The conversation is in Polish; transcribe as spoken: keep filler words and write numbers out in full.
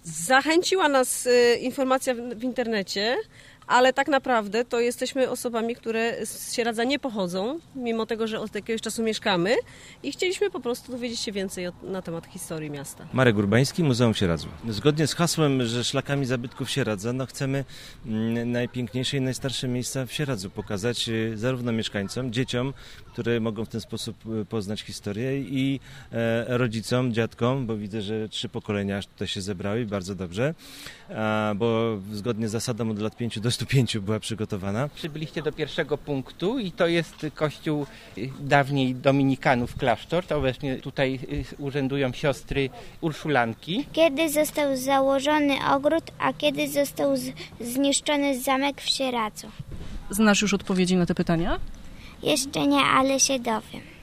Zachęciła nas informacja w internecie, ale tak naprawdę to jesteśmy osobami, które z Sieradza nie pochodzą, mimo tego, że od jakiegoś czasu mieszkamy i chcieliśmy po prostu dowiedzieć się więcej na temat historii miasta. Marek Urbański, Muzeum w Sieradzu. Zgodnie z hasłem, że szlakami zabytków Sieradza, no chcemy najpiękniejsze i najstarsze miejsca w Sieradzu pokazać zarówno mieszkańcom, dzieciom, które mogą w ten sposób poznać historię, i rodzicom, dziadkom, bo widzę, że trzy pokolenia aż tutaj się zebrały, bardzo dobrze, bo zgodnie z zasadą od lat pięciu do stu pięciu była przygotowana. Przybyliście do pierwszego punktu i to jest kościół dawniej dominikanów, klasztor. To właśnie tutaj urzędują siostry Urszulanki. Kiedy został założony ogród, a kiedy został z- zniszczony zamek w Sieradzu? Znasz już odpowiedzi na te pytania? Jeszcze nie, ale się dowiem.